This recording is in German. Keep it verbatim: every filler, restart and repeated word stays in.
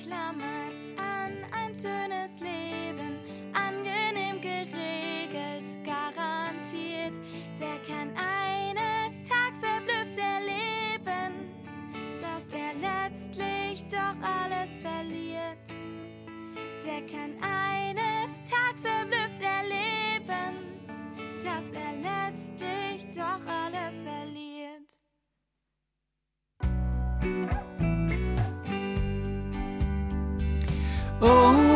klammert an ein schönes Leben, angenehm geregelt, garantiert. Der kann eines Tages verblüfft erleben, dass er letztlich doch alles verliert. Der kann eines Tages verblüfft erleben, dass er letztlich doch alles verliert. Oh